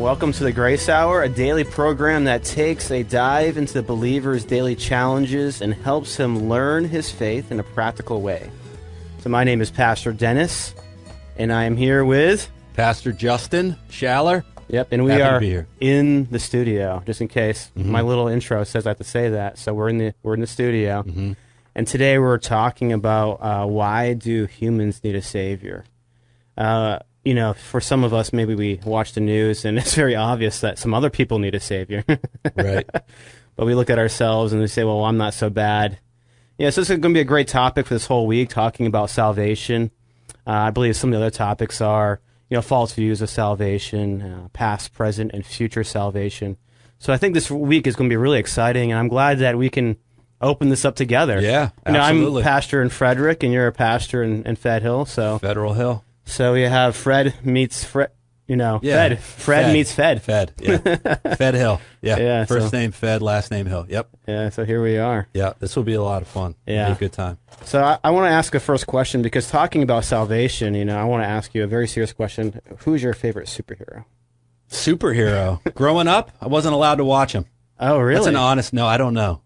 Welcome to the Grace Hour, a daily program that takes a dive into the believer's daily challenges and helps him learn his faith in a practical way. So my name is Pastor Dennis, and I am here with... Pastor Justin Schaller. Yep, and we Happy to are be here. in the studio, just in case my little intro says I have to say that. So we're in the studio, and today we're talking about why do humans need a savior? You know, for some of us, maybe we watch the news and it's very obvious that some other people need a savior. Right. But we look at ourselves and we say, well, I'm not so bad. Yeah, so this is going to be a great topic for this whole week, talking about salvation. I believe some of the other topics are, you know, false views of salvation, past, present, and future salvation. So I think this week is going to be really exciting, and I'm glad that we can open this up together. Yeah, absolutely. absolutely. I'm pastor in Frederick, and you're a pastor in Fed Hill. So Federal Hill. So we have Fred meets Fred, you know, Yeah. Fred meets Fed. Fed, yeah. Fed Hill. Yeah. Yeah, First so- name Fed, last name Hill. Yep. Yeah, so here we are. Yeah, this will be a lot of fun. Yeah. It'll be a good time. So I want to ask a first question, because talking about salvation, you know, I want to ask you a very serious question. Who's your favorite superhero? Superhero. Growing up, I wasn't allowed to watch him. Oh, really? That's an honest no. I don't know.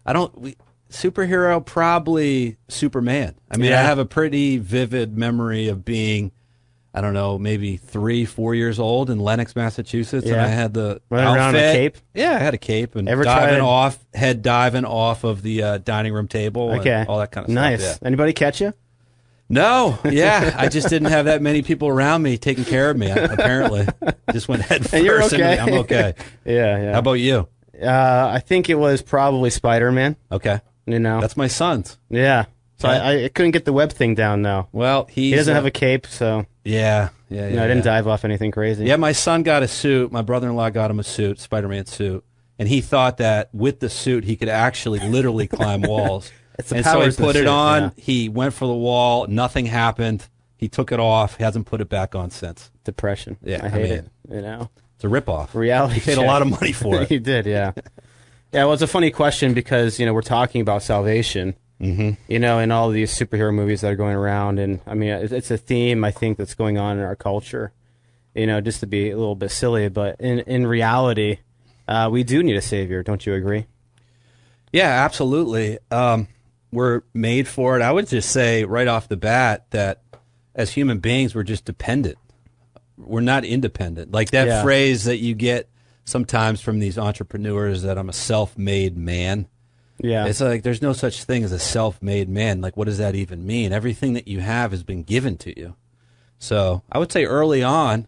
Superhero, probably Superman. I mean, Yeah. I have a pretty vivid memory of being, I don't know, maybe 3-4 years old in Lenox, Massachusetts, and Yeah. I had the Running around in a outfit. cape? Yeah, I had a cape and Ever tried head diving off of the dining room table, Okay. and all that kind of nice. stuff. Yeah. Anybody catch you? No, yeah, I just didn't have that many people around me taking care of me. Apparently, just went head first. And you're into okay. me. I'm okay. Yeah. How about you? I think it was probably Spider-Man. Okay, You know. that's my son's. Yeah. So Yeah. I couldn't get the web thing down though. Well, He doesn't have a cape, so Yeah. you know, I didn't dive off anything crazy. Yeah, my son got a suit. My brother-in-law got him a suit, Spider-Man suit, and he thought that with the suit he could actually literally climb walls. It's the And so he powers of the put it suit, on. yeah. He went for the wall. Nothing happened. He took it off. Hasn't put it back on since. Depression. Yeah, I I hate mean, it. You know. It's a ripoff. Reality. He paid a check. lot of money for it. He did, yeah. Yeah, well, it's a funny question because, you know, we're talking about salvation, you know, in all these superhero movies that are going around. And, I mean, it's a theme, I think, that's going on in our culture, you know, just to be a little bit silly. But in reality, we do need a savior. Don't you agree? Yeah, absolutely. We're made for it. I would just say right off the bat that as human beings, we're just dependent. We're not independent. Like that Yeah. phrase that you get sometimes from these entrepreneurs that I'm a self-made man. Yeah. It's like there's no such thing as a self-made man. Like, what does that even mean? Everything that you have has been given to you. So I would say early on,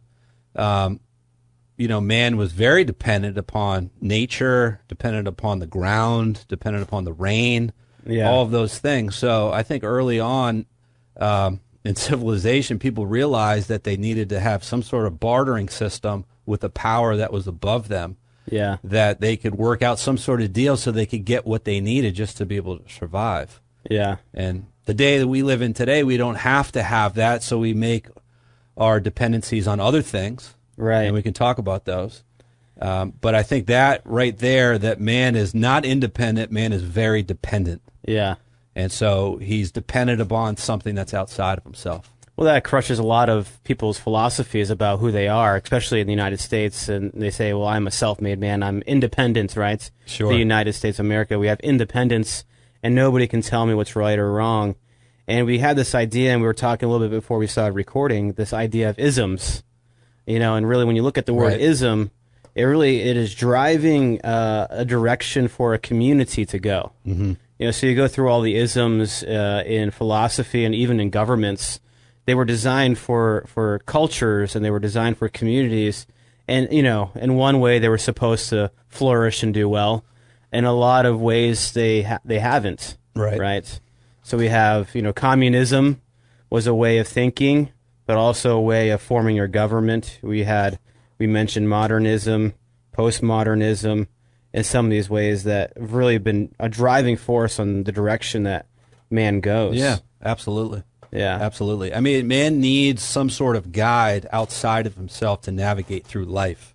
you know, man was very dependent upon nature, dependent upon the ground, dependent upon the rain, Yeah. all of those things. So I think early on in civilization, people realized that they needed to have some sort of bartering system with a power that was above them, Yeah. that they could work out some sort of deal so they could get what they needed just to be able to survive. Yeah. And the day that we live in today, we don't have to have that, so we make our dependencies on other things. Right. And we can talk about those. But I think that right there, that man is not independent, man is very dependent. Yeah. And so he's dependent upon something that's outside of himself. Well, that crushes a lot of people's philosophies about who they are, especially in the United States. And they say, well, I'm a self-made man. I'm independent, right? Sure. The United States of America, we have independence, and nobody can tell me what's right or wrong. And we had this idea, and we were talking a little bit before we started recording, this idea of isms. You know, and really when you look at the word Right. ism, it is driving a direction for a community to go. Mm-hmm. You know, so you go through all the isms in philosophy and even in governments. They were designed for cultures, and they were designed for communities. And, you know, in one way they were supposed to flourish and do well. In a lot of ways they haven't. Right. Right? So we have, you know, communism was a way of thinking, but also a way of forming your government. We mentioned modernism, postmodernism, and some of these ways that have really been a driving force on the direction that man goes. Yeah, absolutely. Yeah. Absolutely. I mean, man needs some sort of guide outside of himself to navigate through life.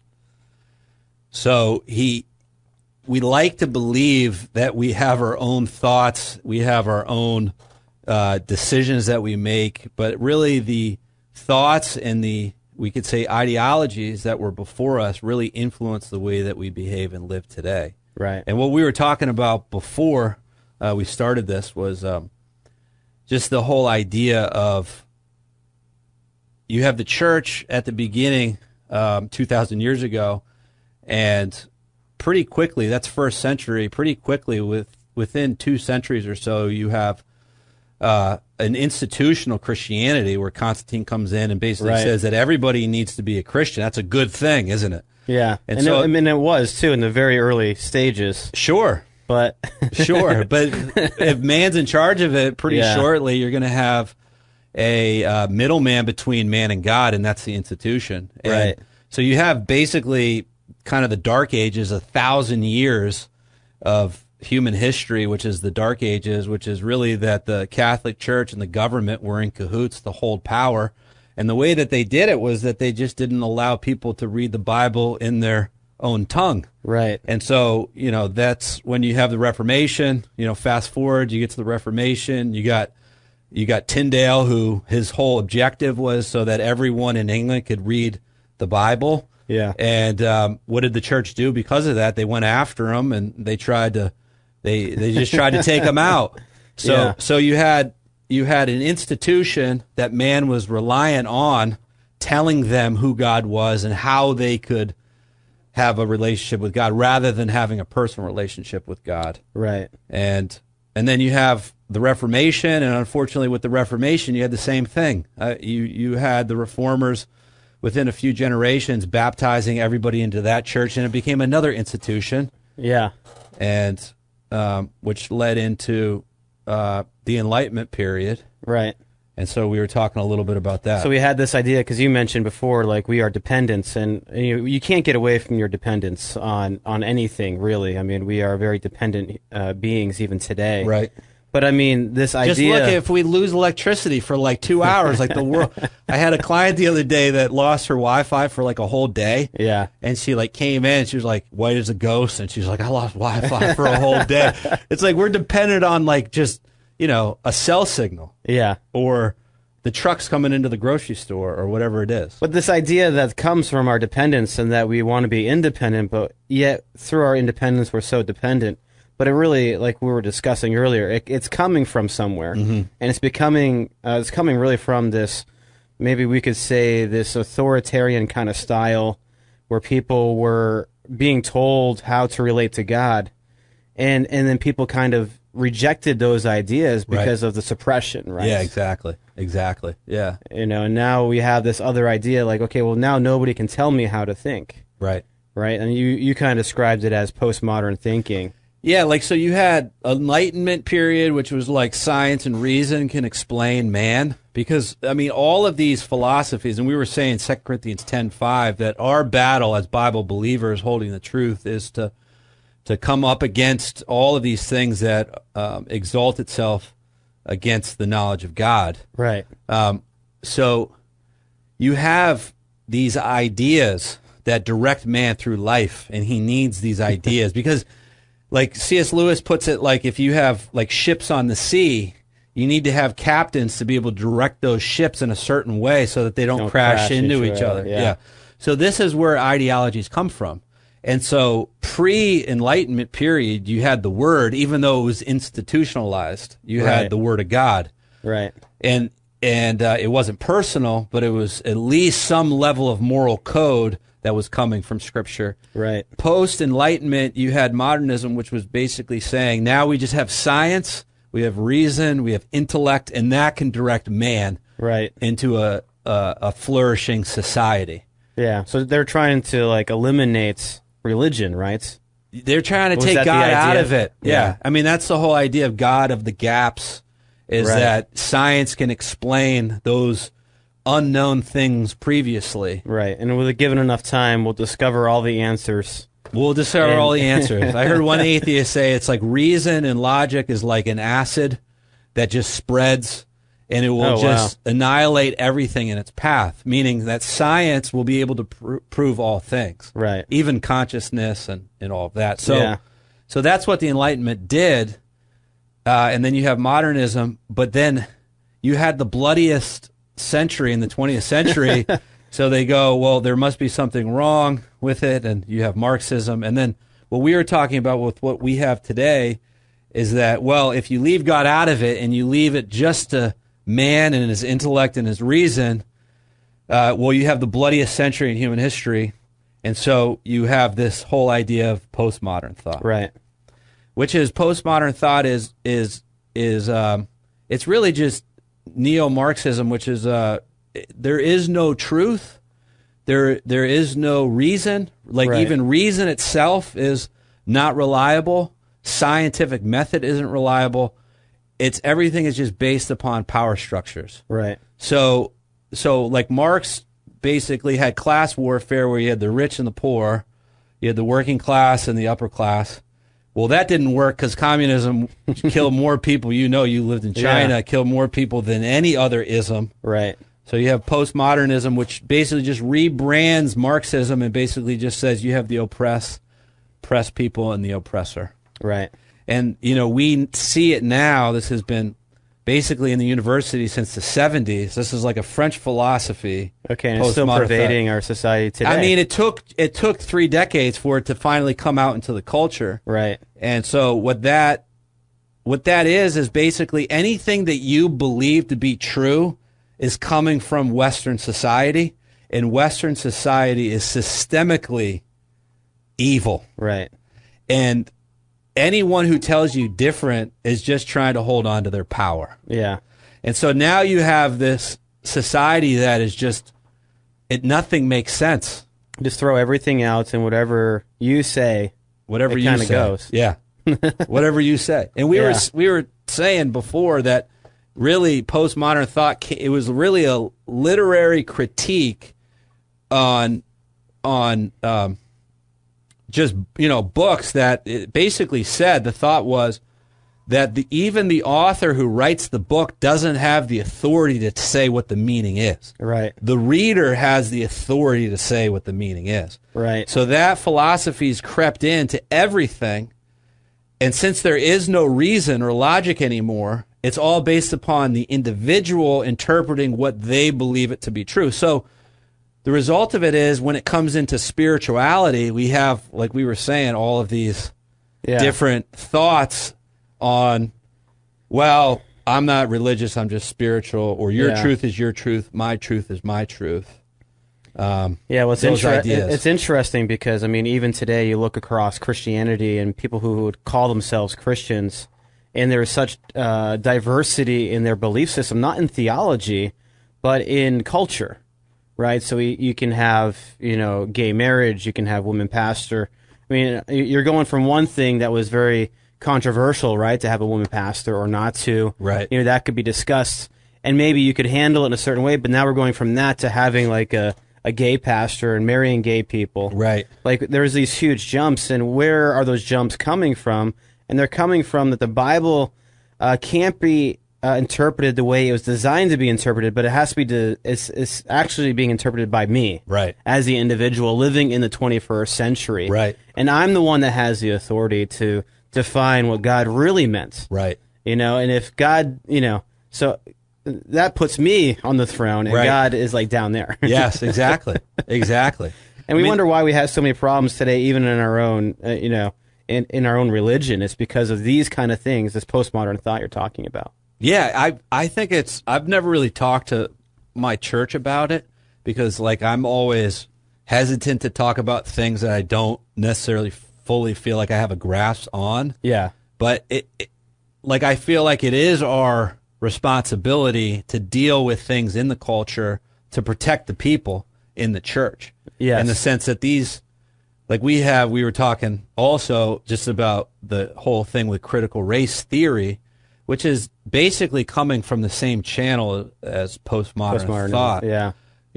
So we like to believe that we have our own thoughts, we have our own decisions that we make, but really the thoughts and the we could say ideologies that were before us really influenced the way that we behave and live today. Right. And what we were talking about before we started this was just the whole idea of you have the church at the beginning 2,000 years ago, and pretty quickly, that's first century, pretty quickly within 2 centuries or so, you have an institutional Christianity where Constantine comes in and basically says that everybody needs to be a Christian. That's a good thing, isn't it? Yeah. And so, it was, too, in the very early stages. Sure. But sure. But if man's in charge of it, pretty shortly, you're going to have a middleman between man and God, and that's the institution. And right. So you have basically kind of the Dark Ages, 1,000 years of human history, which is the Dark Ages, which is really that the Catholic Church and the government were in cahoots to hold power. And the way that they did it was that they just didn't allow people to read the Bible in their own tongue. Right. And so, that's when you have the Reformation, fast forward, you get to the Reformation, you got Tyndale, who his whole objective was so that everyone in England could read the Bible. Yeah. And what did the church do because of that? They went after him, and they tried to they just tried to take him out. So you had an institution that man was reliant on, telling them who God was and how they could have a relationship with God rather than having a personal relationship with God. Right. And then you have the Reformation, and unfortunately with the Reformation, you had the same thing. You had the reformers within a few generations baptizing everybody into that church, and it became another institution. Yeah. And which led into the Enlightenment period. Right. And so we were talking a little bit about that. So we had this idea, because you mentioned before, like, we are dependents, and you can't get away from your dependence on anything, really. I mean, we are very dependent beings even today. Right. But I mean, this idea... Just look, if we lose electricity for like 2 hours, like the world... I had a client the other day that lost her Wi-Fi for like a whole day. Yeah. And she like came in, and she was like white as a ghost, and she's like, I lost Wi-Fi for a whole day. It's like we're dependent on like just, a cell signal. Yeah. Or the trucks coming into the grocery store or whatever it is. But this idea that comes from our dependence and that we want to be independent, but yet through our independence we're so dependent. But it really, like we were discussing earlier, it's coming from somewhere, and it's coming really from this, maybe we could say this authoritarian kind of style, where people were being told how to relate to God, and then people kind of rejected those ideas because of the suppression, right? Yeah, exactly, yeah. And now we have this other idea, like, okay, well, now nobody can tell me how to think, right? And you kind of described it as postmodern thinking. Yeah, like, so you had Enlightenment period, which was like science and reason can explain man. Because, I mean, all of these philosophies, and we were saying 2 Corinthians 10:5, that our battle as Bible believers holding the truth is to come up against all of these things that exalt itself against the knowledge of God. Right. So you have these ideas that direct man through life, and he needs these ideas because... Like C.S. Lewis puts it, like if you have like ships on the sea, you need to have captains to be able to direct those ships in a certain way so that they don't crash into each other. Yeah. So this is where ideologies come from. And so pre-Enlightenment period, you had the Word, even though it was institutionalized, you had the Word of God. Right. And it wasn't personal, but it was at least some level of moral code that was coming from Scripture. Right. Post-Enlightenment, you had modernism, which was basically saying, now we just have science, we have reason, we have intellect, and that can direct man into a flourishing society. Yeah. So they're trying to like eliminate religion, right? They're trying to take God out of it. Yeah. I mean, that's the whole idea of God of the gaps, is that science can explain those unknown things previously. Right. And with given enough time, we'll discover all the answers. We'll discover all the answers. I heard one atheist say it's like reason and logic is like an acid that just spreads, and it will annihilate everything in its path, meaning that science will be able to prove all things. Right. Even consciousness and all of that. So that's what the Enlightenment did. And then you have modernism, but then you had the bloodiest century in the 20th century. So they go, well, there must be something wrong with it, and you have Marxism. And then what we were talking about with what we have today is that, well, if you leave God out of it and you leave it just to man and his intellect and his reason, well, you have the bloodiest century in human history. And so you have this whole idea of postmodern thought. Right. Which is postmodern thought is it's really just neo-Marxism, which is there is no truth, there is no reason, like Right. even reason itself is not reliable, scientific method isn't reliable. It's everything is just based upon power structures. Right. So like Marx basically had class warfare where you had the rich and the poor, you had the working class and the upper class. Well, that didn't work because communism killed more people. You know, you lived in China, Yeah. killed more people than any other ism. Right. So you have postmodernism, which basically just rebrands Marxism and basically just says you have the oppressed people and the oppressor. Right. And, you know, we see it now. This has been basically in the university since the 70s. This is like a French philosophy. Okay, and it's still postmodern pervading thought. our society today. I mean, it took 3 decades for it to finally come out into the culture. right. And so what that is basically anything that you believe to be true is coming from Western society, and Western society is systemically evil. Right. And anyone who tells you different is just trying to hold on to their power. Yeah. And so now you have this society that is just, nothing makes sense. Just throw everything out, and whatever you say, Whatever it you kinda say. goes. Yeah. Whatever you say. And we Yeah. were saying before that really postmodern thought, it was really a literary critique on just, you know, books that it basically said the thought was that even the author who writes the book doesn't have the authority to say what the meaning is. Right. The reader has the authority to say what the meaning is. Right. So that philosophy's crept into everything. And since there is no reason or logic anymore, it's all based upon the individual interpreting what they believe it to be true. So the result of it is when it comes into spirituality, we have, like we were saying, all of these Yeah. different thoughts on, well, I'm not religious, I'm just spiritual, or your Yeah. truth is your truth, my truth is my truth. Yeah, well, those ideas. it's interesting because, I mean, even today you look across Christianity and people who would call themselves Christians, and there is such diversity in their belief system, not in theology, but in culture, right? So you can have, you know, gay marriage, you can have women pastor. I mean, you're going from one thing that was very controversial, right, to have a woman pastor or not to. Right. You know, that could be discussed, and maybe you could handle it in a certain way, but now we're going from that to having like a gay pastor and marrying gay people. Right. Like there's these huge jumps, and where are those jumps coming from? And they're coming from that the Bible can't be interpreted the way it was designed to be interpreted, but it has to be it's actually being interpreted by me. Right. As the individual living in the 21st century. Right. And I'm the one that has the authority to define what God really meant. Right. You know, and if God, you know, so that puts me on the throne, and Right. God is like down there. Yes, exactly. Exactly. And we I mean- wonder why we have so many problems today, even in our own, you know, in our own religion. It's because of these kind of things, this postmodern thought you're talking about. Yeah, I think I've never really talked to my church about it because, like, I'm always hesitant to talk about things that I don't necessarily fully feel like I have a grasp on. Yeah. But like, I feel like it is our responsibility to deal with things in the culture to protect the people in the church. Yes. In the sense that these, like we were talking also just about the whole thing with critical race theory, which is basically coming from the same channel as postmodern thought. Yeah.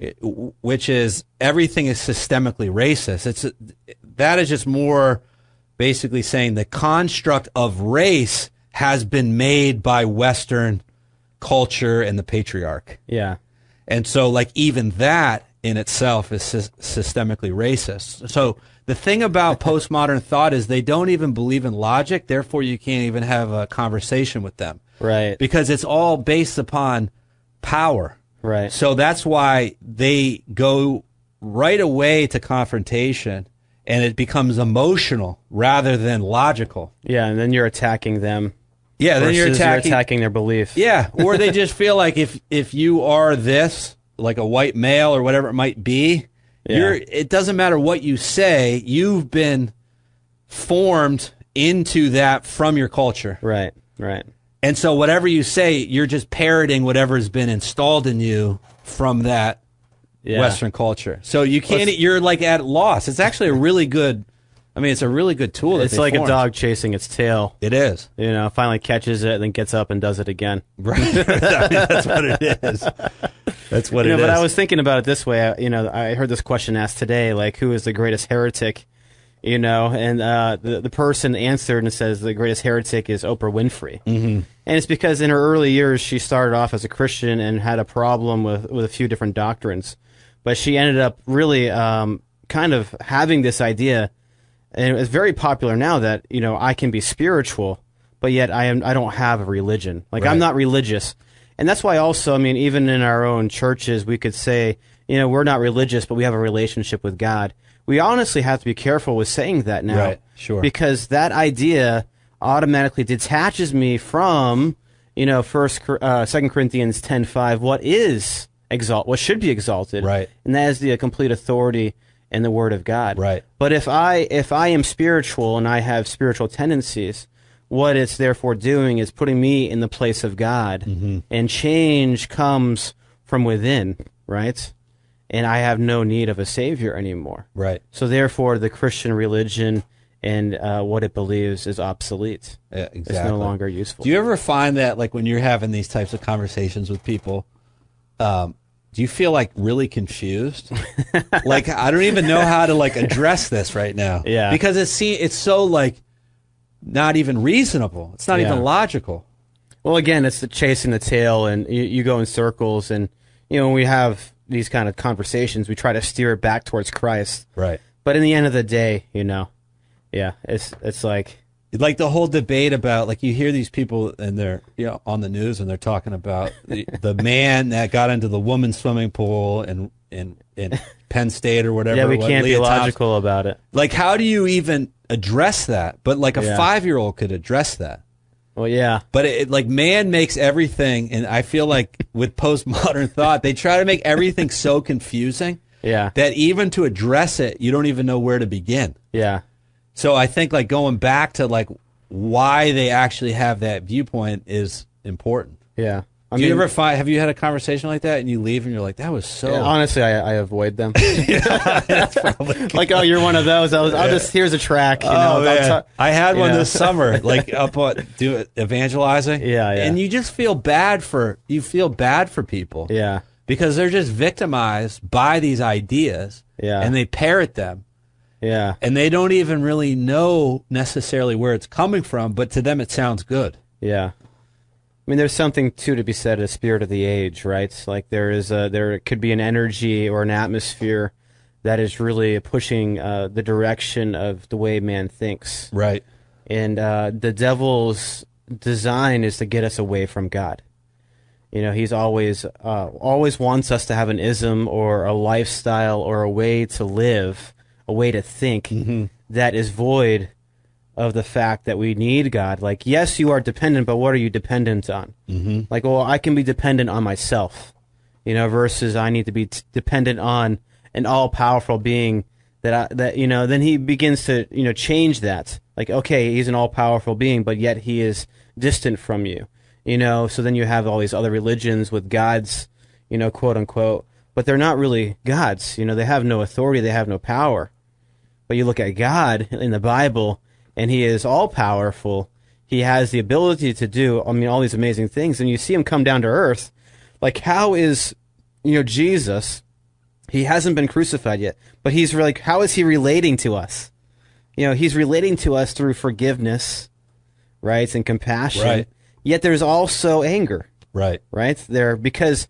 Which is everything is systemically racist. That is just more basically saying the construct of race has been made by Western culture and the patriarch. Yeah. And so, like, even that in itself is systemically racist. So the thing about postmodern thought is they don't even believe in logic, therefore you can't even have a conversation with them. Right. Because it's all based upon power. Right. So that's why they go right away to confrontation, and it becomes emotional rather than logical. Yeah, and then you're attacking them. Yeah, then you're attacking their belief. Yeah, or they just feel like if you are this, like a white male or whatever it might be, it doesn't matter what you say, you've been formed into that from your culture. Right, right. And so whatever you say, you're just parroting whatever has been installed in you from that Western culture. So you can't, you're like at loss. It's actually a really good, it's a really good tool. It's like a dog chasing its tail. It is. Finally catches it, then gets up and does it again. Right. That's what it is. That's what it is. But I was thinking about it this way. I heard this question asked today, like, who is the greatest heretic? And the person answered and says the greatest heretic is Oprah Winfrey. Mm-hmm. And it's because in her early years, she started off as a Christian and had a problem with a few different doctrines. But she ended up really kind of having this idea, and it's very popular now, that, I can be spiritual, but yet I don't have a religion. Like, right. I'm not religious. And that's why also, even in our own churches, we could say, we're not religious, but we have a relationship with God. We honestly have to be careful with saying that now. Right, sure. Because that idea automatically detaches me from, 2 Corinthians 10:5, what should be exalted. Right. And that is the complete authority in the Word of God. Right. But if I am spiritual and I have spiritual tendencies, what it's therefore doing is putting me in the place of God. Mm-hmm. And change comes from within, right? And I have no need of a Savior anymore. Right. So therefore, the Christian religion and what it believes is obsolete. Yeah, exactly. It's no longer useful. Do you ever find that, like, when you're having these types of conversations with people, do you feel, like, really confused? Like, I don't even know how to, like, address this right now. Yeah. Because it's so, like, not even reasonable. It's not even logical. Well, again, it's the chasing the tail, and you go in circles, and, when we have these kind of conversations, we try to steer it back towards Christ. Right. But in the end of the day, it's like the whole debate about, like, you hear these people and they're on the news and they're talking about the man that got into the women's swimming pool in Penn State or whatever. Yeah, we can't be logical about it. Like, how do you even address that? But like a 5-year-old could address that. Well, yeah. But like, man makes everything, and I feel like with postmodern thought, they try to make everything so confusing that even to address it, you don't even know where to begin. Yeah. So I think, like, going back to, like, why they actually have that viewpoint is important. Yeah. Have you had a conversation like that and you leave and you're like, that was so... Yeah, honestly, I avoid them. That's probably like, oh, you're one of those. Here's a track. I had one this summer, like, evangelizing. Yeah. And you just feel bad for people. Yeah. Because they're just victimized by these ideas. Yeah. And they parrot them. Yeah. And they don't even really know necessarily where it's coming from, but to them it sounds good. Yeah. There's something, too, to be said of the spirit of the age, right? Like, there could be an energy or an atmosphere that is really pushing the direction of the way man thinks. Right. And the devil's design is to get us away from God. He's always wants us to have an ism or a lifestyle or a way to live, a way to think that is void of the fact that we need God. Like, yes, you are dependent, but what are you dependent on? Mm-hmm. Like, well, I can be dependent on myself, versus I need to be dependent on an all-powerful being then he begins to, change that. Like, okay, he's an all-powerful being, but yet he is distant from you, so then you have all these other religions with gods, quote unquote, but they're not really gods. They have no authority, they have no power. But you look at God in the Bible, and he is all-powerful. He has the ability to do, all these amazing things. And you see him come down to earth. Like, how is, Jesus, he hasn't been crucified yet, but he's like, how is he relating to us? He's relating to us through forgiveness, right, and compassion. Right. Yet there's also anger. Right. Right? Because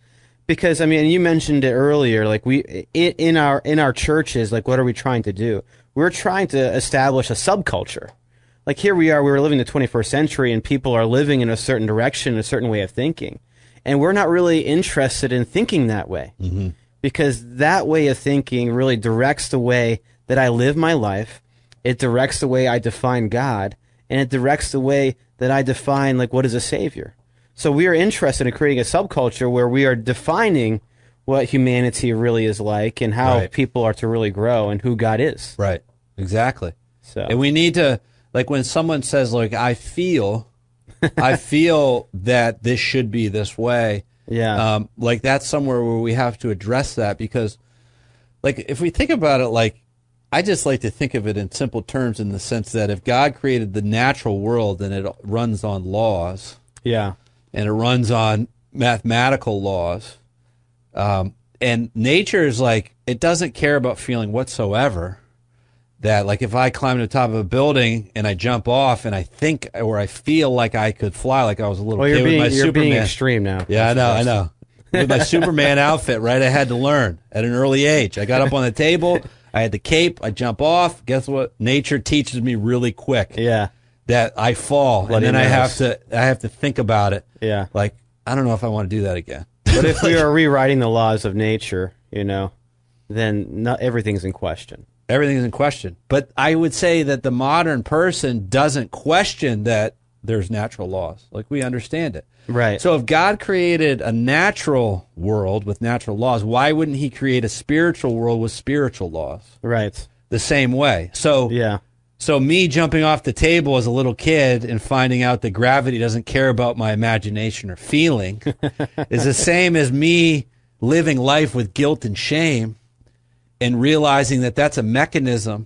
you mentioned it earlier, like, we in our churches, like, what are we trying to do? We're trying to establish a subculture. Like, here we were living in the 21st century, and people are living in a certain direction, a certain way of thinking. And we're not really interested in thinking that way, because that way of thinking really directs the way that I live my life. It directs the way I define God, and it directs the way that I define, like, what is a savior. So we are interested in creating a subculture where we are defining what humanity really is like and how people are to really grow and who God is. Right. Exactly. So, and we need to, like, when someone says, like, I feel that this should be this way. Yeah. Like, that's somewhere where we have to address that, because, like, if we think about it, like, I just like to think of it in simple terms, in the sense that if God created the natural world and it runs on laws, yeah, and it runs on mathematical laws, and nature is like, it doesn't care about feeling whatsoever. That, like, if I climb to the top of a building and I jump off and I think, or I feel like I could fly, like I was a little kid with my Superman. You're being extreme now. Yeah, I know. With my Superman outfit, right? I had to learn at an early age. I got up on the table, I had the cape, I jump off. Guess what? Nature teaches me really quick. Yeah. That I fall, and then I have to think about it. Yeah. Like, I don't know if I want to do that again. But if we are rewriting the laws of nature, then not everything's in question. Everything's in question. But I would say that the modern person doesn't question that there's natural laws. Like, we understand it. Right. So if God created a natural world with natural laws, why wouldn't he create a spiritual world with spiritual laws? Right. The same way. So yeah. So me jumping off the table as a little kid and finding out that gravity doesn't care about my imagination or feeling is the same as me living life with guilt and shame, and realizing that that's a mechanism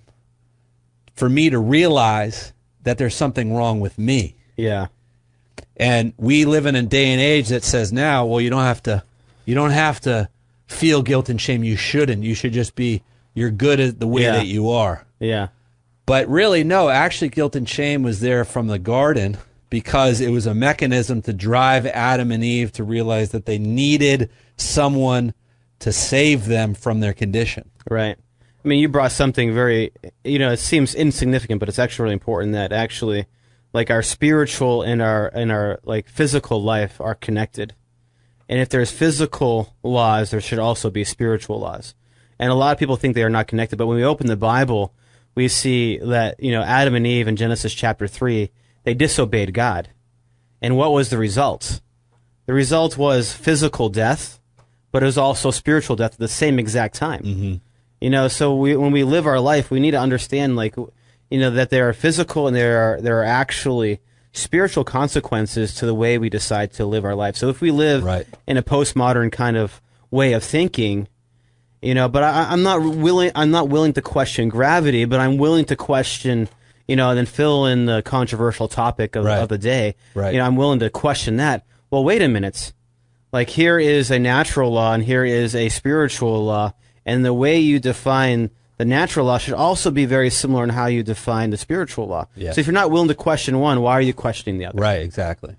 for me to realize that there's something wrong with me. Yeah. And we live in a day and age that says now, well, you don't have to feel guilt and shame. You shouldn't. You should just be, you're good at the way that you are. Yeah. But really, no, actually guilt and shame was there from the garden, because it was a mechanism to drive Adam and Eve to realize that they needed someone to save them from their condition. Right. I mean, you brought something very, it seems insignificant, but it's actually really important, that actually, like, our spiritual and our like physical life are connected. And if there's physical laws, there should also be spiritual laws. And a lot of people think they are not connected, but when we open the Bible, we see that, Adam and Eve in Genesis chapter 3, they disobeyed God. And what was the result? The result was physical death, but it was also spiritual death at the same exact time. Mm-hmm. So when we live our life, we need to understand, like, that there are physical and there are actually spiritual consequences to the way we decide to live our life. So if we live in a postmodern kind of way of thinking, but I'm not willing to question gravity, but I'm willing to question, and then fill in the controversial topic of the day. Right. I'm willing to question that. Well, wait a minute. Like, here is a natural law and here is a spiritual law, and the way you define the natural law should also be very similar in how you define the spiritual law. Yeah. So if you're not willing to question one, why are you questioning the other? Right, exactly.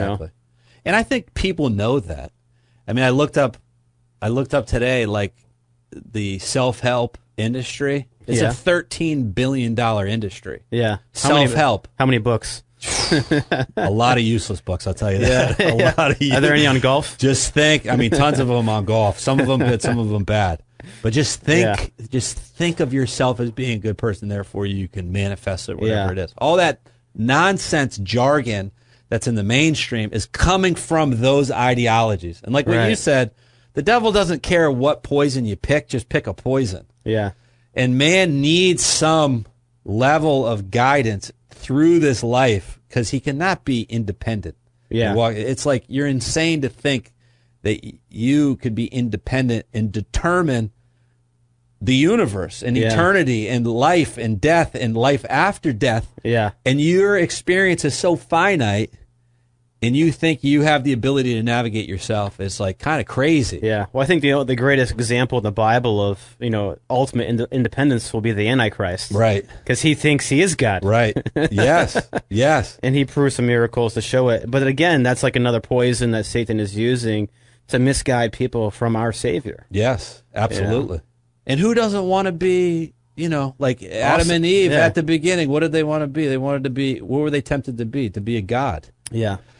And I think people know that. I mean, I looked up today, like, the self-help industry. It's a $13 billion industry. Yeah. Self-help. How many books? A lot of useless books, I'll tell you that. A lot of Are there any on golf? Just think. I mean, tons of them on golf. Some of them good, some of them bad. But just think of yourself as being a good person, therefore you can manifest it, whatever it is. All that nonsense jargon that's in the mainstream is coming from those ideologies. And like what you said, the devil doesn't care what poison you pick, just pick a poison. Yeah. And man needs some level of guidance through this life, because he cannot be independent. Yeah. It's like you're insane to think that you could be independent and determine the universe and eternity and life and death and life after death. Yeah. And your experience is so finite, and you think you have the ability to navigate yourself. It's like kind of crazy. Yeah. Well, I think the greatest example in the Bible of ultimate independence will be the Antichrist. Right. Because he thinks he is God. Right. Yes. Yes. And he proves some miracles to show it. But again, that's like another poison that Satan is using to misguide people from our Savior. Yes. Absolutely. And who doesn't want to be, like Adam and Eve at the beginning? What did they want to be? They wanted to be. What were they tempted to be? To be a god. Yeah.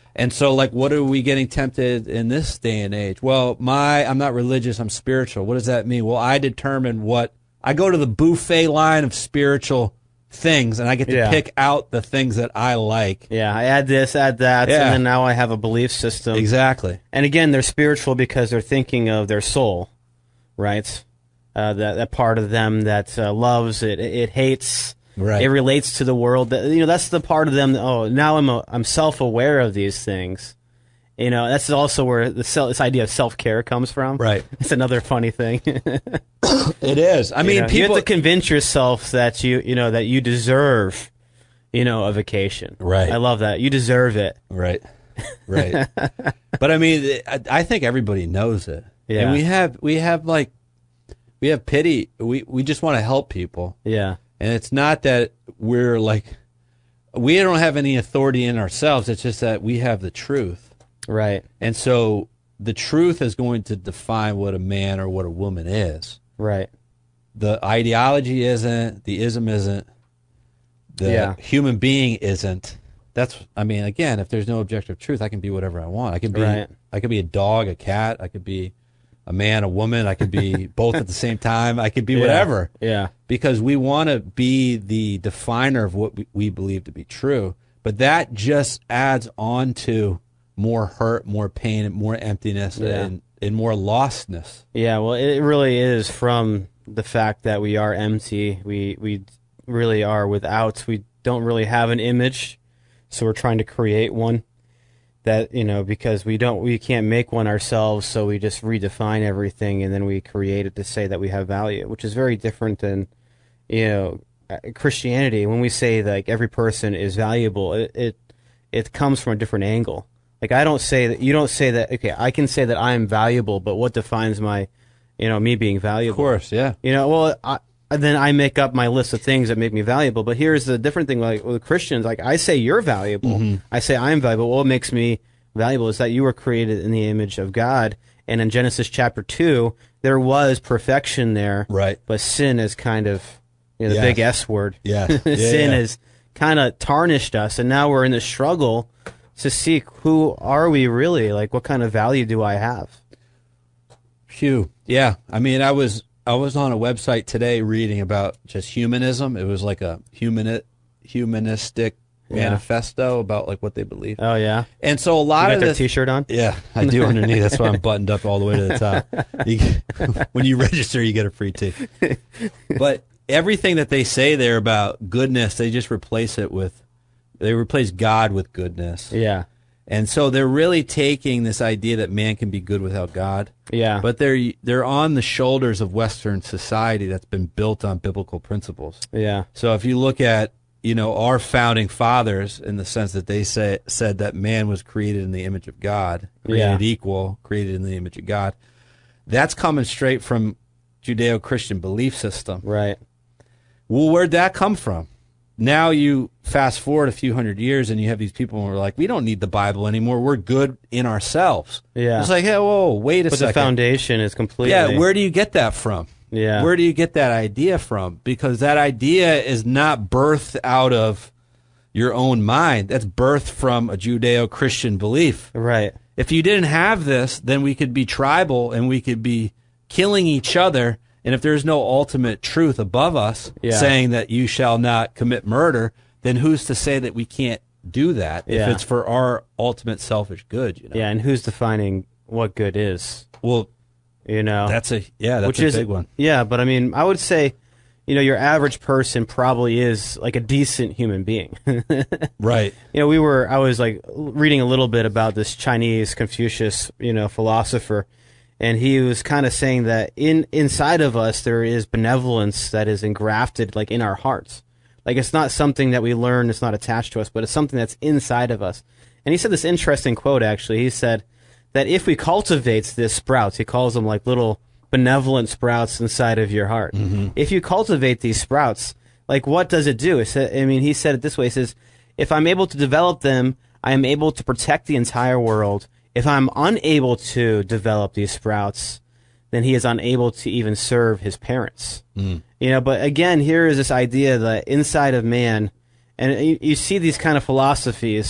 And so, like, what are we getting tempted in this day and age? Well, I'm not religious, I'm spiritual. What does that mean? Well, I determine I go to the buffet line of spiritual things, and I get to pick out the things that I like. Yeah, I add this, add that, and then now I have a belief system. Exactly. And again, they're spiritual because they're thinking of their soul, right? That part of them that loves it, it hates. Right. It relates to the world. That's the part of them. Now I'm self-aware of these things. That's also where this idea of self-care comes from. Right. It's another funny thing. It is. I mean, people, you have to convince yourself that you deserve, a vacation. Right. I love that. You deserve it. Right. Right. But I mean, I think everybody knows it. Yeah. And we have pity. We just want to help people. Yeah. And it's not that we don't have any authority in ourselves. It's just that we have the truth. Right. And so the truth is going to define what a man or what a woman is. Right. The ideology isn't, the ism isn't, the human being isn't. Again, if there's no objective truth, I can be whatever I want. I can be a dog, a cat, I could be a man, a woman, I could be both at the same time, I could be whatever. Yeah. Because we want to be the definer of what we believe to be true. But that just adds on to more hurt, more pain, and more emptiness, and more lostness. Yeah, well, it really is from the fact that we are empty. We really are without. We don't really have an image, so we're trying to create one. That because we can't make one ourselves, so we just redefine everything and then we create it to say that we have value, which is very different than Christianity. When we say that every person is valuable, it comes from a different angle. Like I don't say that, you don't say that. Okay, I can say that I am valuable, but what defines my, me being valuable? Of course, yeah. Then I make up my list of things that make me valuable. But here's the different thing, like with Christians, like I say you're valuable. Mm-hmm. I say I'm valuable. What makes me valuable is that you were created in the image of God. And in Genesis chapter 2, there was perfection there. Right. But sin is kind of, the big S word. Yeah. Sin has kind of tarnished us. And now we're in the struggle to see who are we really? Like what kind of value do I have? Phew. Yeah. I mean, I was on a website today reading about just humanism. It was like a humanistic manifesto about like what they believe. Oh yeah. And so a lot of their T-shirt on. Yeah, I do underneath. That's why I'm buttoned up all the way to the top. When you register, you get a free tee. But everything that they say there about goodness, they just replace God with goodness. Yeah. And so they're really taking this idea that man can be good without God. Yeah. But they're on the shoulders of Western society that's been built on biblical principles. Yeah. So if you look at, our founding fathers in the sense that they said that man was created in the image of God, created equal, created in the image of God, that's coming straight from Judeo-Christian belief system. Right. Well, where'd that come from? Now you fast forward a few hundred years and you have these people who are like, we don't need the Bible anymore. We're good in ourselves. Yeah. It's like, hey, whoa, wait a second. But the foundation is completely... Yeah, where do you get that from? Yeah. Where do you get that idea from? Because that idea is not birthed out of your own mind. That's birthed from a Judeo-Christian belief. Right. If you didn't have this, then we could be tribal and we could be killing each other. And if there's no ultimate truth above us saying that you shall not commit murder, then who's to say that we can't do that if it's for our ultimate selfish good? Yeah, and who's defining what good is? Well, that's a big one. Yeah, but I mean, I would say, your average person probably is like a decent human being. Right. I was like reading a little bit about this Chinese Confucius, philosopher. And he was kind of saying that inside of us there is benevolence that is engrafted like in our hearts. Like it's not something that we learn, it's not attached to us, but it's something that's inside of us. And he said this interesting quote actually. He said that if we cultivate this sprouts, he calls them like little benevolent sprouts inside of your heart. Mm-hmm. If you cultivate these sprouts, like what does it do? He said it this way. He says, if I'm able to develop them, I am able to protect the entire world. If I'm unable to develop these sprouts, then he is unable to even serve his parents. Mm. But again, here is this idea that inside of man, and you see these kind of philosophies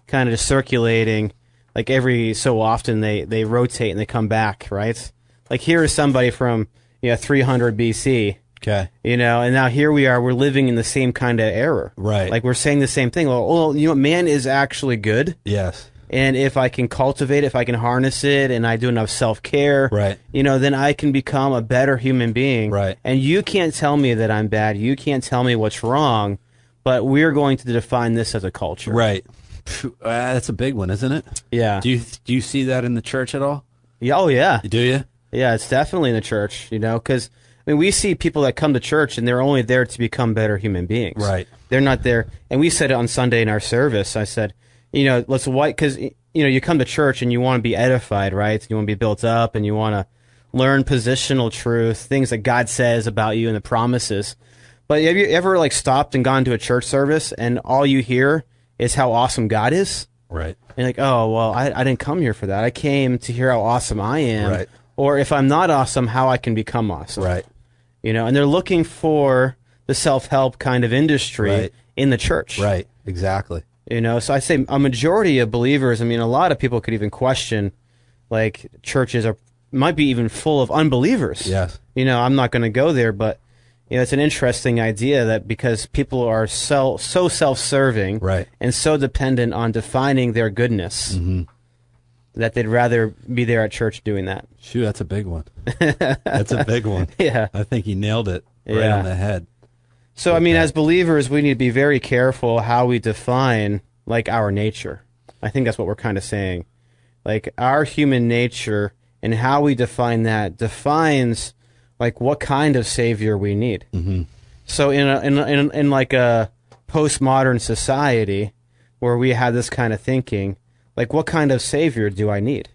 kind of just circulating. Like every so often they rotate and they come back, right? Like here is somebody from 300 BC. Okay. And now here we are, we're living in the same kind of error. Right. Like we're saying the same thing. Well, man is actually good. Yes. And if I can cultivate it, if I can harness it, and I do enough self-care, right, then I can become a better human being. Right. And you can't tell me that I'm bad. You can't tell me what's wrong, but we're going to define this as a culture. Right. That's a big one, isn't it? Yeah. Do you see that in the church at all? Yeah. Oh, yeah. Do you? Yeah, it's definitely in the church, because we see people that come to church and they're only there to become better human beings. Right. They're not there. And we said it on Sunday in our service. I said, because you come to church and you want to be edified, right? You want to be built up and you want to learn positional truth, things that God says about you and the promises. But have you ever stopped and gone to a church service and all you hear is how awesome God is? Right. And you're like, oh, well, I didn't come here for that. I came to hear how awesome I am. Right. Or if I'm not awesome, how I can become awesome. Right. And they're looking for the self-help kind of industry in the church. Right. Exactly. So I say a majority of believers, a lot of people could even question, churches might be even full of unbelievers. Yes. I'm not going to go there, but, it's an interesting idea that because people are so self-serving right, and so dependent on defining their goodness that they'd rather be there at church doing that. Shoot, that's a big one. That's a big one. Yeah. I think he nailed it right on the head. So, as believers, we need to be very careful how we define, our nature. I think that's what we're kind of saying. Our human nature and how we define that defines, what kind of Savior we need. Mm-hmm. So, in a postmodern society where we have this kind of thinking, what kind of Savior do I need?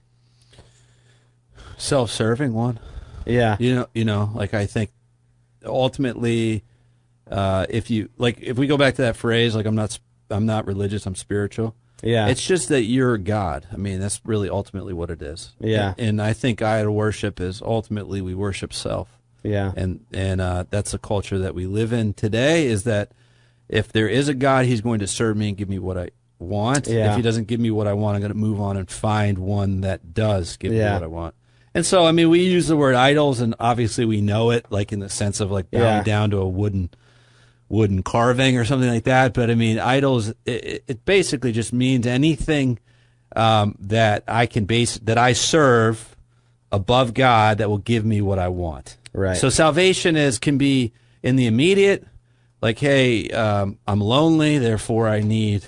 Self-serving one. Yeah. I think ultimately... if we go back to that phrase, I'm not religious, I'm spiritual. Yeah. It's just that you're God. That's really ultimately what it is. Yeah. And I think idol worship is ultimately we worship self. Yeah. And that's a culture that we live in today, is that if there is a God, he's going to serve me and give me what I want. Yeah. If he doesn't give me what I want, I'm going to move on and find one that does give me what I want. And so, we use the word idols, and obviously we know it, in the sense of bowing down to a wooden carving or something like that. But idols, it basically just means anything that I serve above God that will give me what I want. Right. So salvation can be in the immediate, hey, I'm lonely, therefore I need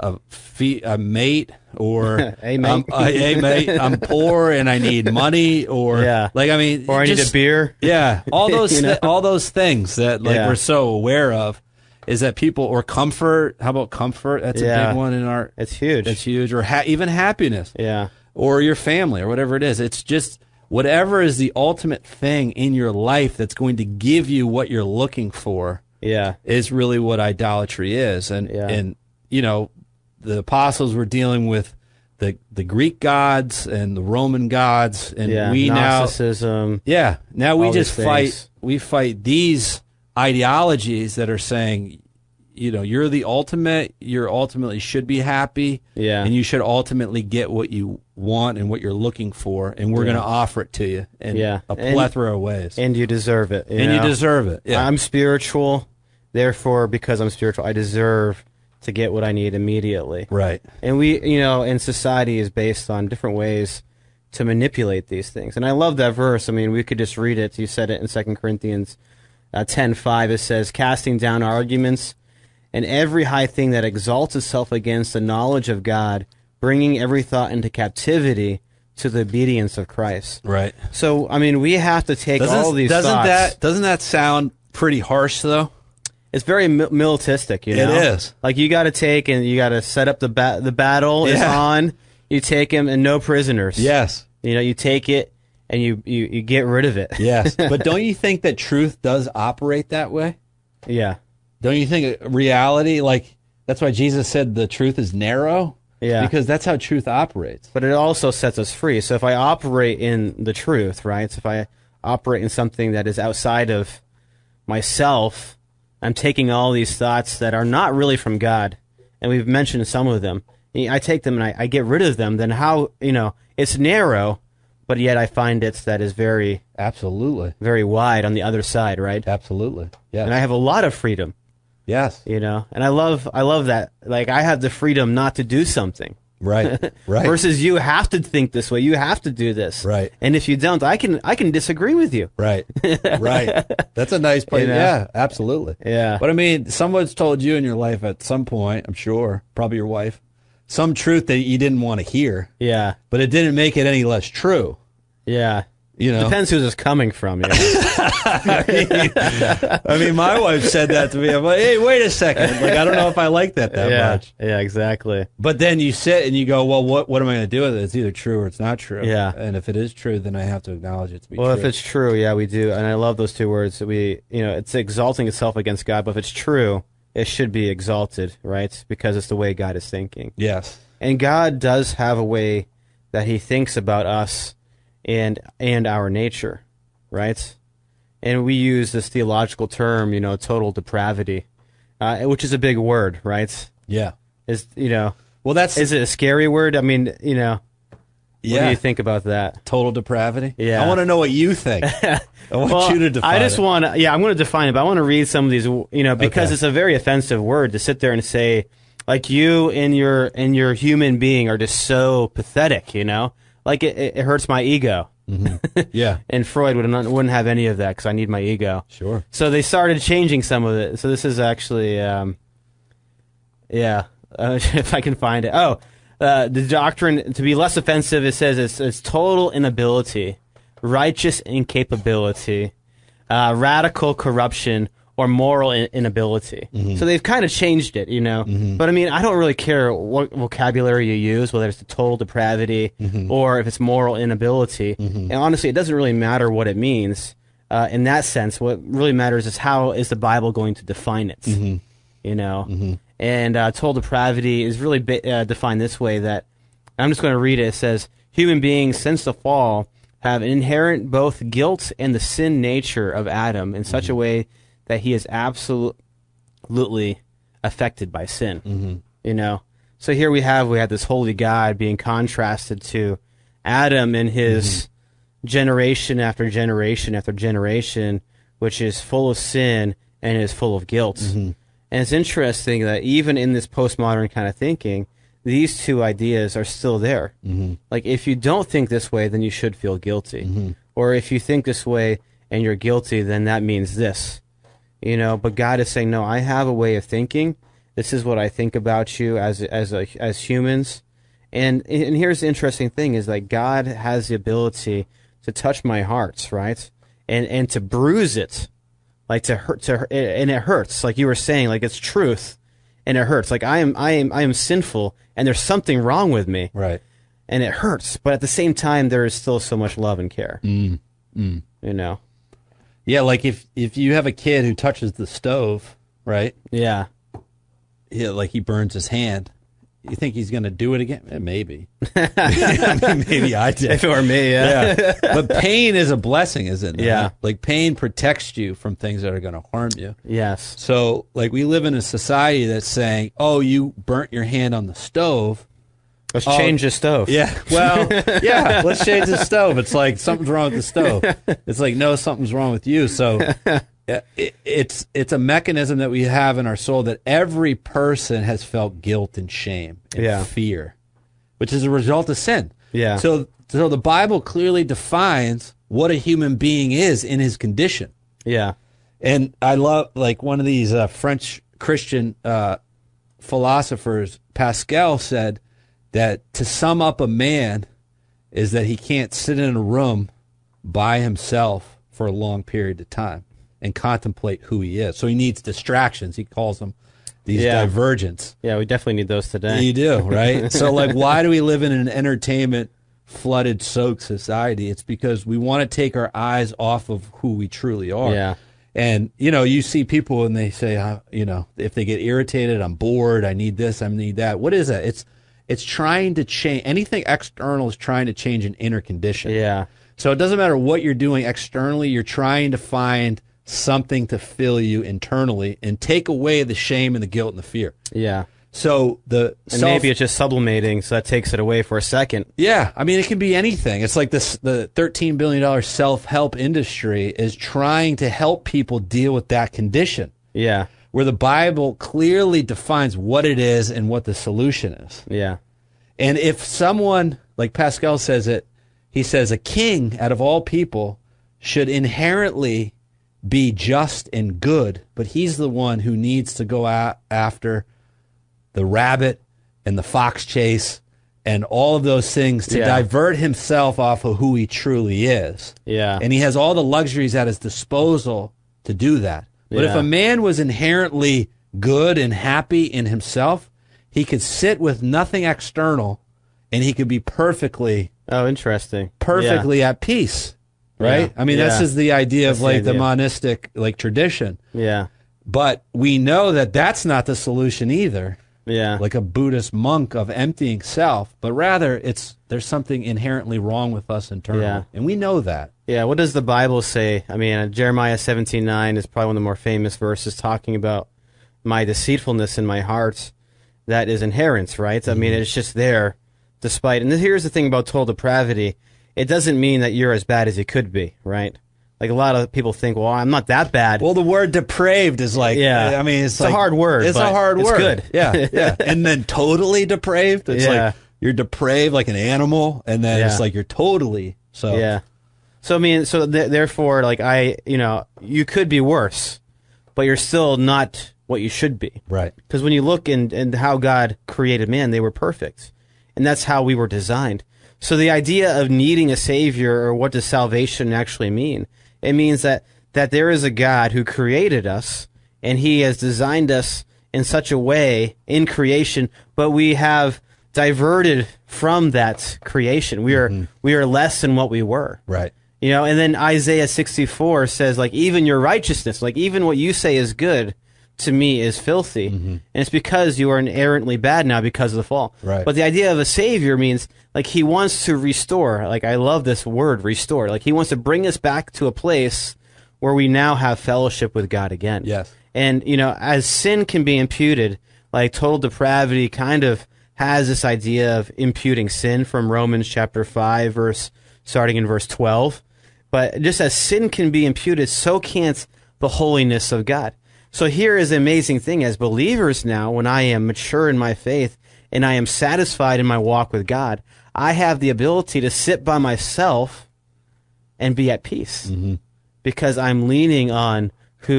a mate, or hey, mate. Hey, mate, I'm poor and I need money, or or I need a beer. Yeah, all those all those things that we're so aware of, is that people, or comfort. How about comfort? That's a big one in our. It's huge. It's huge, or even happiness. Yeah, or your family, or whatever it is. It's just whatever is the ultimate thing in your life that's going to give you what you're looking for. Yeah, is really what idolatry is, and the apostles were dealing with the Greek gods and the Roman gods, and we Gnosticism. Now we just fight these ideologies that are saying, you're the ultimate, you ultimately should be happy, and you should ultimately get what you want and what you're looking for, and we're going to offer it to you in a plethora of ways. And you deserve it. You deserve it. Yeah. I'm spiritual, therefore, because I'm spiritual, I deserve to get what I need immediately. Right. And we, in society is based on different ways to manipulate these things. And I love that verse. We could just read it. You said it in 2 Corinthians 10:5. It says, casting down arguments and every high thing that exalts itself against the knowledge of God, bringing every thought into captivity to the obedience of Christ. Right. So, we have to take all these thoughts. Doesn't that sound pretty harsh, though? It's very militistic, It is. You got to take and you got to set up the battle is on. You take him and no prisoners. Yes. You take it and you get rid of it. Yes. But don't you think that truth does operate that way? Yeah. Don't you think reality, that's why Jesus said the truth is narrow? Yeah. Because that's how truth operates. But it also sets us free. So if I operate in the truth, right? So if I operate in something that is outside of myself, I'm taking all these thoughts that are not really from God, and we've mentioned some of them, I take them and I get rid of them, then how, it's narrow, but yet I find that is very, Absolutely. very wide on the other side, right? Absolutely. Yes. And I have a lot of freedom, Yes. and I love that. Like, I have the freedom not to do something. Right. Right. Versus you have to think this way. You have to do this. Right. And if you don't, I can disagree with you. Right. Right. That's a nice place. You know? Yeah, absolutely. Yeah. But I mean, someone's told you in your life at some point, I'm sure, probably your wife, some truth that you didn't want to hear, Yeah. but it didn't make it any less true. Yeah. You know, Depends who this is coming from. I mean, my wife said that to me. I'm like, hey, wait a second. Like, I don't know if I like that much. Yeah, exactly. But then you sit and you go, well, what am I going to do with it? It's either true or it's not true. Yeah. And if it is true, then I have to acknowledge it to be true. Well, if it's true, yeah, we do. And I love those two words. That it's exalting itself against God, but if it's true, it should be exalted, right? Because it's the way God is thinking. Yes. And God does have a way that he thinks about us and our nature, right? And we use this theological term, total depravity, which is a big word, right? Yeah. Well, is it a scary word? I mean, what do you think about that? Total depravity? Yeah. I want to know what you think. I want you to define it. I'm going to define it, but I want to read some of these, because it's a very offensive word to sit there and say, like, you and your human being are just so pathetic, Like, it hurts my ego. Mm-hmm. Yeah. And Freud wouldn't have any of that because I need my ego. Sure. So they started changing some of it. So this is actually, if I can find it. The doctrine, to be less offensive, it says it's total inability, righteous incapability, radical corruption, or moral inability. Mm-hmm. So they've kind of changed it, Mm-hmm. But I mean, I don't really care what vocabulary you use, whether it's the total depravity mm-hmm. or if it's moral inability. Mm-hmm. And honestly, it doesn't really matter what it means in that sense. What really matters is how is the Bible going to define it, mm-hmm. Mm-hmm. And total depravity is really defined this way, that I'm just going to read it. It says, human beings since the fall have inherent both guilt and the sin nature of Adam in such mm-hmm. a way that he is absolutely affected by sin. Mm-hmm. So here we have this holy God being contrasted to Adam and his mm-hmm. generation after generation after generation, which is full of sin and is full of guilt. Mm-hmm. And it's interesting that even in this postmodern kind of thinking, these two ideas are still there. Mm-hmm. Like, if you don't think this way, then you should feel guilty. Mm-hmm. Or if you think this way and you're guilty, then that means this. But God is saying, no, I have a way of thinking. This is what I think about you as humans. And here's the interesting thing is that God has the ability to touch my heart, right? And to bruise it, like to hurt, and it hurts. Like you were saying, like it's truth and it hurts. Like I am sinful and there's something wrong with me. Right. And it hurts, but at the same time there is still so much love and care. Yeah, like if you have a kid who touches the stove, right? Yeah. Yeah, like he burns his hand. You think he's going to do it again? Maybe. Maybe I did. If it were me, yeah. But pain is a blessing, isn't it? Yeah. Like pain protects you from things that are going to harm you. Yes. So, like, we live in a society that's saying, oh, you burnt your hand on the stove. Let's change the stove. Yeah. Well, yeah, let's change the stove. It's like something's wrong with the stove. It's like, no, something's wrong with you. So it's a mechanism that we have in our soul that every person has felt guilt and shame and fear, which is a result of sin. Yeah. So the Bible clearly defines what a human being is in his condition. Yeah. And I love, like, one of these French Christian philosophers, Pascal, said that to sum up a man is that he can't sit in a room by himself for a long period of time and contemplate who he is. So he needs distractions. He calls them these divergents. Yeah, we definitely need those today. You do, right? So, like, why do we live in an entertainment-flooded, soaked society? It's because we want to take our eyes off of who we truly are. Yeah. And, you see people and they say, if they get irritated, I'm bored, I need this, I need that. What is that? It's trying to change. Anything external is trying to change an inner condition. Yeah. So it doesn't matter what you're doing externally. You're trying to find something to fill you internally and take away the shame and the guilt and the fear. Yeah. So and maybe it's just sublimating, so that takes it away for a second. Yeah, I mean, it can be anything. It's like the $13 billion self-help industry is trying to help people deal with that condition. Yeah. Where the Bible clearly defines what it is and what the solution is. Yeah. And if someone, like Pascal says it, he says a king out of all people should inherently be just and good, but he's the one who needs to go after the rabbit and the fox chase and all of those things to divert himself off of who he truly is. Yeah. And he has all the luxuries at his disposal to do that. But if a man was inherently good and happy in himself, he could sit with nothing external and he could be perfectly at peace. Right? Yeah. I mean, this is the idea of like the monistic like tradition. Yeah. But we know that that's not the solution either. Yeah. Like a Buddhist monk of emptying self, but rather there's something inherently wrong with us internally. Yeah. And we know that. Yeah, what does the Bible say? I mean, Jeremiah 17:9 is probably one of the more famous verses talking about my deceitfulness in my heart that is inherent, right? I mean, it's just there despite. And here's the thing about total depravity. It doesn't mean that you're as bad as you could be, right? Like a lot of people think, well, I'm not that bad. Well, the word depraved is like, I mean, it's like, a hard word. It's a hard word. It's good. Yeah, yeah. And then totally depraved. It's like you're depraved like an animal, and then it's like you're totally so. Yeah. So I mean, therefore, like you could be worse, but you're still not what you should be. Right. Because when you look and how God created man, they were perfect, and that's how we were designed. So the idea of needing a savior, or what does salvation actually mean? It means that there is a God who created us, and he has designed us in such a way in creation, but we have diverted from that creation. We are less than what we were. Right. And then Isaiah 64 says, like, even your righteousness, like even what you say is good, to me is filthy. And it's because you are inherently bad now because of the fall. Right. But the idea of a savior means, like, he wants to restore. Like, I love this word, restore. Like, he wants to bring us back to a place where we now have fellowship with God again. Yes. And, as sin can be imputed, like total depravity kind of has this idea of imputing sin from Romans chapter 5, starting in verse 12. But just as sin can be imputed, so can't the holiness of God. So here is the amazing thing. As believers now, when I am mature in my faith and I am satisfied in my walk with God, I have the ability to sit by myself and be at peace because I'm leaning on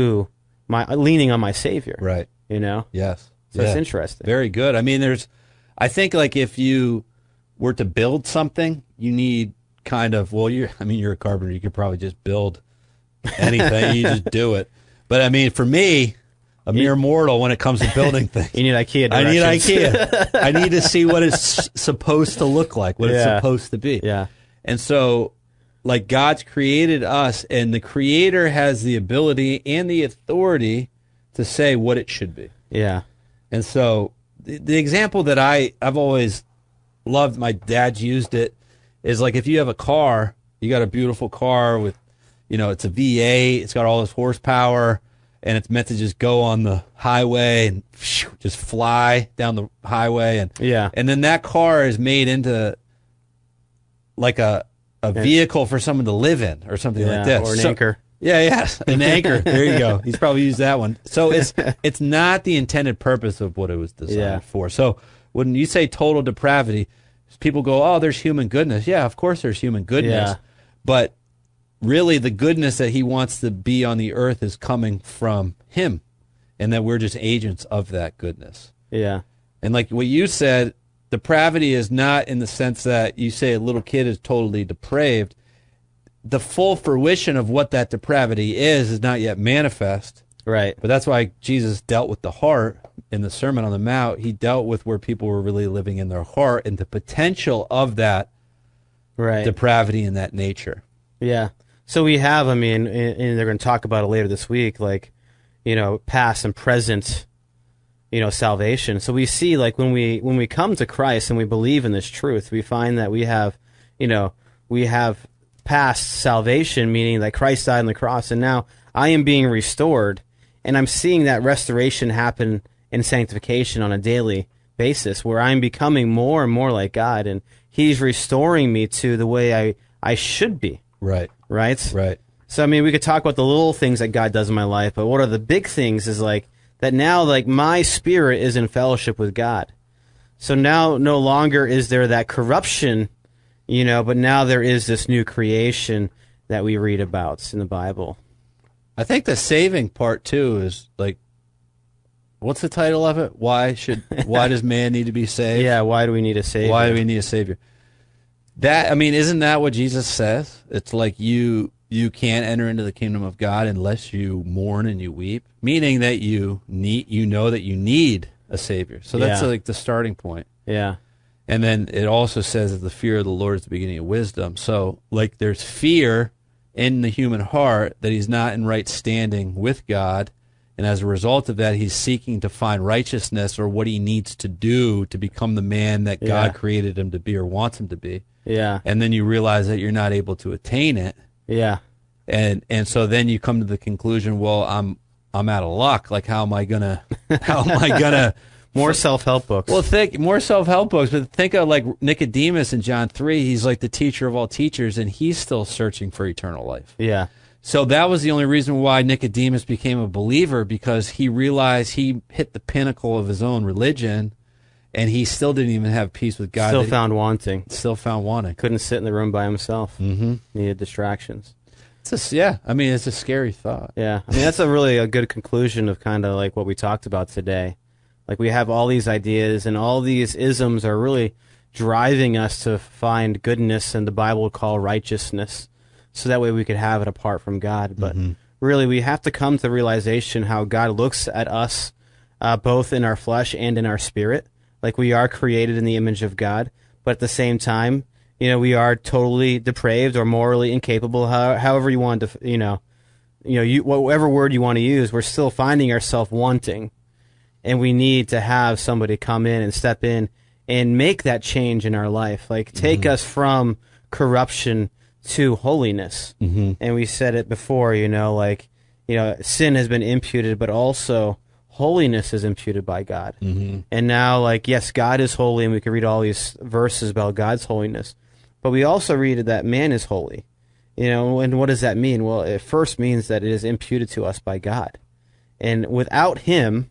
my Savior. Right. Yes. So it's interesting. Very good. I mean, I think like if you were to build something, you need kind of, you're a carpenter. You could probably just build anything. You just do it. But I mean, for me, a mere mortal, when it comes to building things, you need IKEA directions. I need IKEA. I need to see what it's supposed to look like, what it's supposed to be. Yeah. And so, like, God's created us, and the Creator has the ability and the authority to say what it should be. Yeah. And so, the example that I've always loved, my dad's used it, is like if you have a car, you got a beautiful car with, it's a V8, it's got all this horsepower, and it's meant to just go on the highway and just fly down the highway. And then that car is made into like a vehicle for someone to live in or something like this. Or an anchor. Yeah, an anchor. There you go. He's probably used that one. So it's not the intended purpose of what it was designed for. So when you say total depravity, people go, oh, there's human goodness. Yeah, of course there's human goodness. Yeah. But really the goodness that he wants to be on the earth is coming from him, and that we're just agents of that goodness. Yeah. And like what you said, depravity is not in the sense that you say a little kid is totally depraved. The full fruition of what that depravity is not yet manifest. Right. But that's why Jesus dealt with the heart in the Sermon on the Mount. He dealt with where people were really living in their heart and the potential of that depravity and that nature. Yeah. So we have, and they're going to talk about it later this week, like, past and present, salvation. So we see, like, when we come to Christ and we believe in this truth, we find that we have past salvation, meaning that Christ died on the cross, and now I am being restored, and I'm seeing that restoration happen in sanctification on a daily basis, where I'm becoming more and more like God, and He's restoring me to the way I should be. Right. Right? Right. So, I mean, we could talk about the little things that God does in my life, but what are the big things is like that now, like, my spirit is in fellowship with God. So now no longer is there that corruption, but now there is this new creation that we read about in the Bible. I think the saving part, too, is like, what's the title of it? Why does man need to be saved? Yeah, why do we need a Savior? Why do we need a Savior? Isn't that what Jesus says? It's like you can't enter into the kingdom of God unless you mourn and you weep, meaning that you know that you need a Savior. So that's like the starting point. Yeah. And then it also says that the fear of the Lord is the beginning of wisdom. So like there's fear in the human heart that he's not in right standing with God, and as a result of that, he's seeking to find righteousness or what he needs to do to become the man that God created him to be or wants him to be. Yeah. And then you realize that you're not able to attain it. Yeah. And so then you come to the conclusion, well, I'm out of luck. Like, how am I gonna more self-help books? Well, think more self-help books, but think of like Nicodemus in John 3. He's like the teacher of all teachers, and he's still searching for eternal life. Yeah. So that was the only reason why Nicodemus became a believer, because he realized he hit the pinnacle of his own religion, and he still didn't even have peace with God. Still found wanting. Couldn't sit in the room by himself. Mm-hmm. Needed distractions. It's a scary thought. Yeah. I mean, that's a good conclusion of kind of like what we talked about today. Like, we have all these ideas, and all these isms are really driving us to find goodness, and the Bible would call righteousness, so that way we could have it apart from God. But really, we have to come to the realization how God looks at us, both in our flesh and in our spirit. Like, we are created in the image of God, but at the same time, we are totally depraved or morally incapable, however you want to, whatever word you want to use, we're still finding ourselves wanting. And we need to have somebody come in and step in and make that change in our life. Like, take us from corruption to holiness. And we said it before, sin has been imputed, but also holiness is imputed by God. And now, yes, God is holy, and we can read all these verses about God's holiness. But we also read that man is holy. And what does that mean? Well, it first means that it is imputed to us by God. And without Him,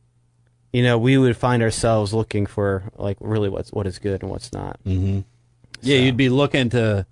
we would find ourselves looking for, really what is good and what's not. Yeah, so. You'd be looking to,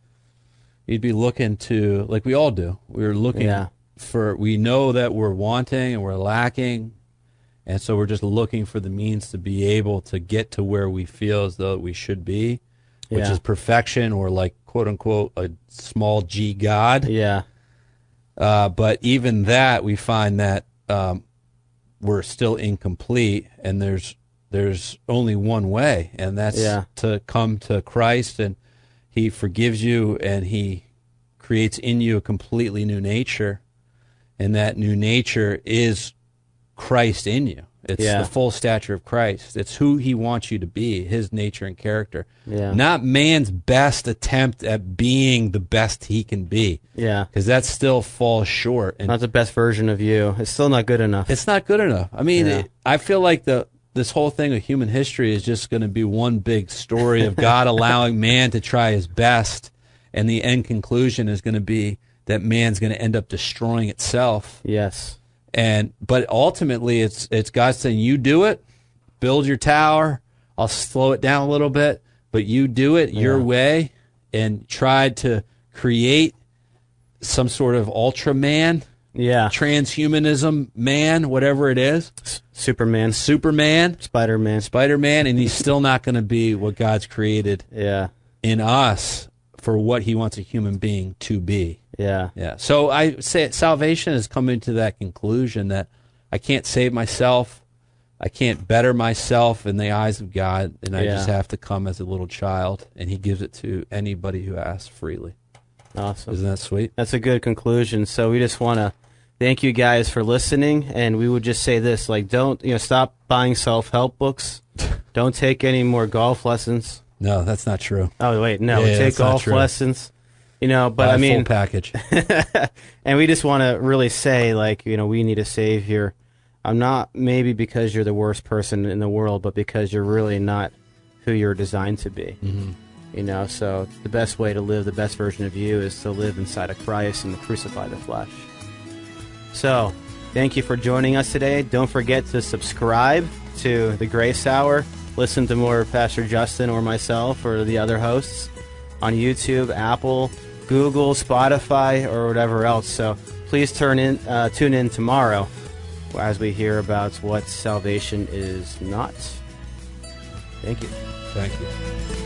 like we all do. We're looking for, we know that we're wanting and we're lacking, and so we're just looking for the means to be able to get to where we feel as though we should be, which is perfection, or like, quote unquote, a small g God. Yeah. But even that, we find that we're still incomplete, and there's only one way, and that's to come to Christ, and He forgives you, and He creates in you a completely new nature, and that new nature is Christ in you. It's the full stature of Christ. It's who He wants you to be, His nature and character. Not man's best attempt at being the best he can be. Because that still falls short. And not the best version of you. It's still not good enough. It's not good enough. I mean, I feel like this whole thing of human history is just going to be one big story of God allowing man to try his best, and the end conclusion is going to be that man's going to end up destroying itself. Yes. But ultimately, it's God saying, you do it, build your tower, I'll slow it down a little bit, but you do it your way, and try to create some sort of Ultraman, transhumanism man, whatever it is. Superman, Spider-Man, and he's still not going to be what God's created in us for what He wants a human being to be. Yeah. So I say salvation is coming to that conclusion that I can't save myself, I can't better myself in the eyes of God, and I just have to come as a little child, and He gives it to anybody who asks freely. Awesome. Isn't that sweet? That's a good conclusion. So we just want to thank you guys for listening, and we would just say this, don't, stop buying self-help books. Don't take any more golf lessons. No, that's not true. Oh, wait, no, take golf lessons. But I mean, full package. And we just want to really say, we need a Savior. Not maybe because you're the worst person in the world, but because you're really not who you're designed to be. You know, so the best way to live the best version of you is to live inside of Christ and to crucify the flesh. So, thank you for joining us today. Don't forget to subscribe to the Grace Hour. Listen to more of Pastor Justin or myself or the other hosts on YouTube, Apple, Google, Spotify, or whatever else. So please tune in tomorrow as we hear about what salvation is not. Thank you. Thank you.